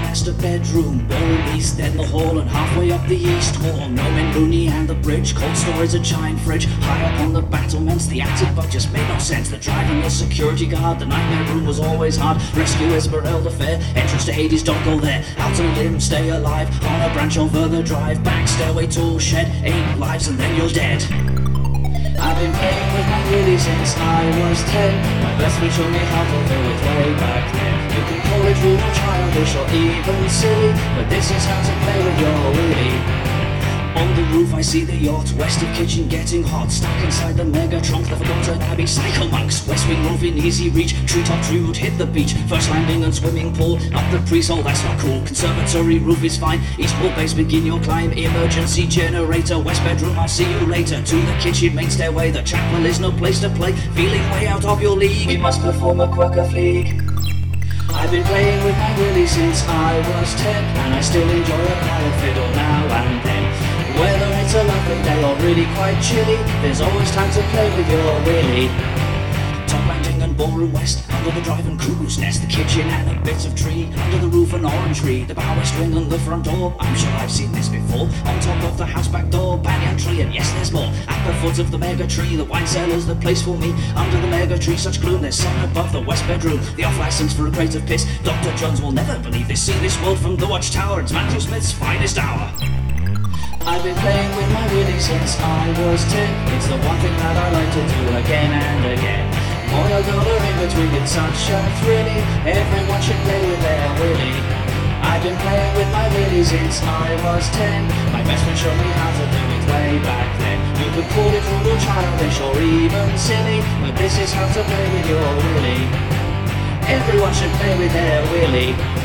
master bedroom, ballroom east, then the hall, and halfway up the east wall. Knowing Rooney and the bridge, cold storage, a giant fridge. High up on the battlements, the attic but just made no sense. The drive and the security guard, the nightmare room was always hard. Rescue Esmeralda fair, entrance to Hades, don't go there. Out on a limb, stay alive, on a branch over the drive. Back stairway tool shed, 8 lives and then you're dead. I've been playing with my willy since I was 10. My best friend showed me how to do it way back then. You can call it rude or childish or even silly, but this is how to play with your willy. On the roof I see the yacht, west of kitchen getting hot. Stuck inside the mega trunk, the forgotten abbey, psycho monks. West wing roof in easy reach, treetop tree would hit the beach. First landing and swimming pool, up the pre-sol, that's not cool. Conservatory roof is fine, east pool base begin your climb. Emergency generator, west bedroom, I'll see you later. To the kitchen, main stairway, the chapel is no place to play. Feeling way out of your league, we must perform a quirker fleek. I've been playing with my willy since I was 10, and I still enjoy a quiet fiddle now and then. Whether it's a lovely day or really quite chilly, there's always time to play with your willy. Top landing and ballroom west, under the drive and crow's nest. The kitchen and a bit of tree, under the roof an orange tree. The bow west wing and the front door, I'm sure I've seen this before. On top of the house back door, banyan tree, and yes there's more. At the foot of the mega tree, the wine cellar's the place for me. Under the mega tree, such gloom, there's sun above the west bedroom. The off license for a crate of piss, Dr. Jones will never believe this. See this world from the watchtower, it's Matthew Smith's finest hour. I've been playing with my willy since I was 10. It's the one thing that I like to do again and again. Boy or girl or in between, it's such a thrilly. Everyone should play with their willy. I've been playing with my willy since I was 10. My best friend showed me how to do it way back then. You could call it rude or childish or even silly, but this is how to play with your willy. Everyone should play with their willy.